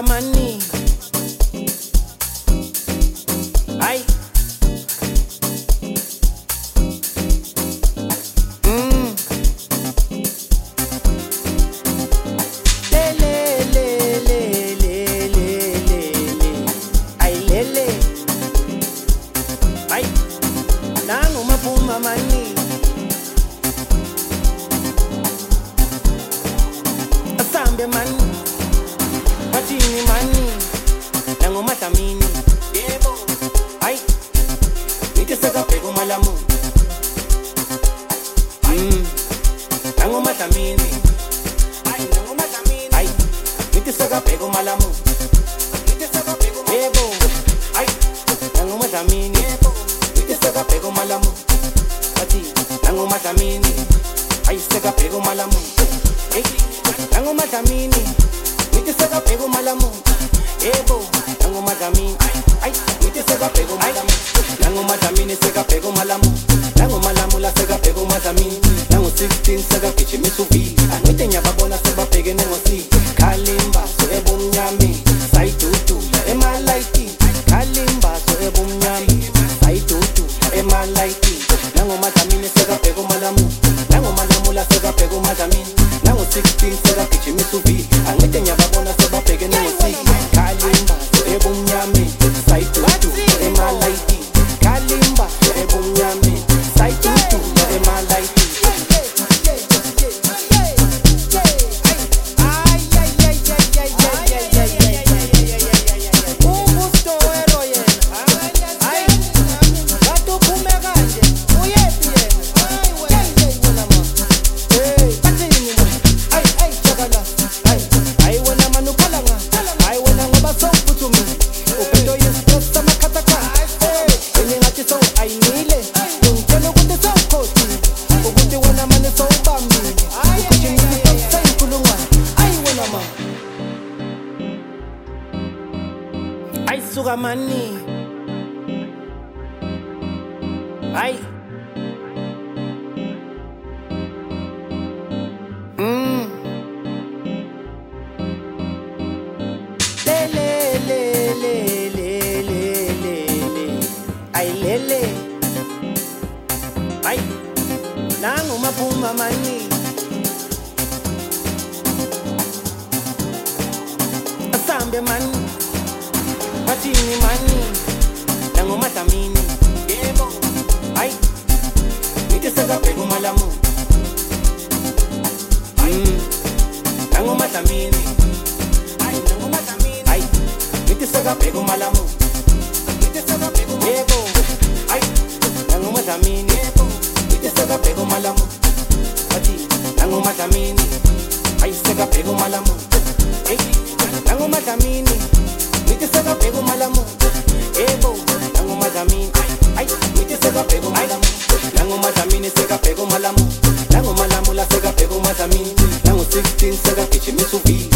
suka mani. Ay. Mani asambe mani watini mani nango matamini yebo ay niteseka pego malamu nango matamini ay nango matamini ay niteseka pego malamu niteseka pego yebo ay nango matamini yebo niteseka pego malamu nango matamini ay seka pego malamu nango matamini niteseka pego malamu ebo nango matamini ay niteseka pego malamu nango matamini seka pego malamu nango malamu la seka pego matamini nango 16 seka kichi misuvi anite nyababona seba pege nengo si kalimba so ebo mnyami sai tutu ema laiti kalimba so ebo mnyami sai tutu ema laiti nango matamini seka pego malamu nango malamu la seka pego matamini nango 16 seka kichi misuvi anite nyababona seba pege nengo si kalimba so ebo mnyami sai tutu ema laiti kalimba so ebo mnyami sai tutu ema laiti ay suka mani ay ay lele ay nango mapuma mani asambe mani watini mani nango matamini yebo ay niteseka pego malamu nango matamini ay nango matamini ay niteseka pego malamu niteseka pego yebo ay nango matamini yebo niteseka pego malamu ati nango matamini ay seka pego malamu nango matamini niteseka pego malamu ebo nango matamini ay niteseka pego malamu nango matamini seka pego malamu nango malamu la seka pego matamini nango 16 seka kichi misuvi